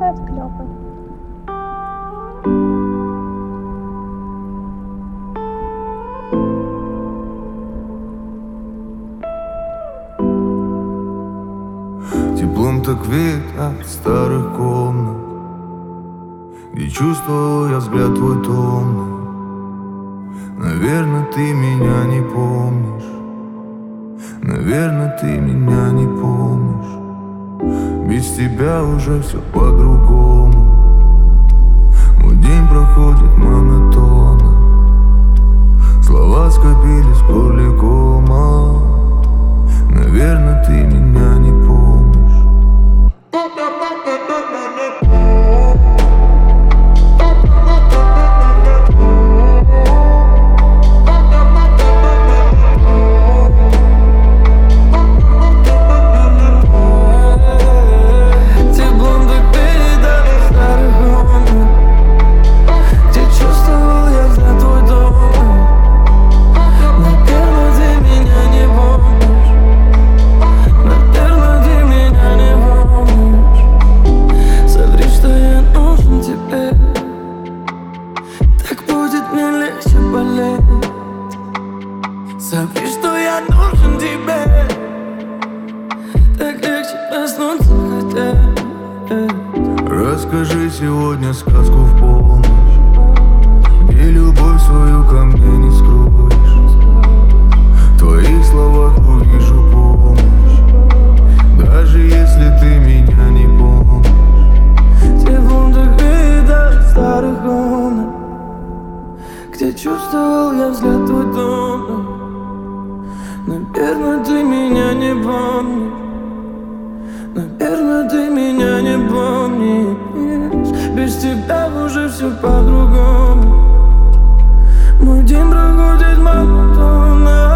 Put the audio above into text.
делать клёпы. Теплом так веет от старых комнат, где чувствовал я взгляд твой томный. Наверное, ты меня не помнишь. Наверное, ты меня не помнишь. Без тебя уже все по-другому. Мой день проходит монотонно. Слова скопились в горле кома. Наверное, ты меня не помнишь. Смотри, что я нужен тебе. Так легче проснуться хотя. Расскажи сегодня сказку в полночь, где любовь свою ко мне не скроешь. В твоих словах увижу помощь, даже если ты меня не помнишь. Теплом так веет от старых комнат, где чувствовал я взгляд твой томный. Наверное, ты меня не помнишь. Наверное, ты меня не помнишь. Без тебя уже все по-другому. Мой день проходит монотонно.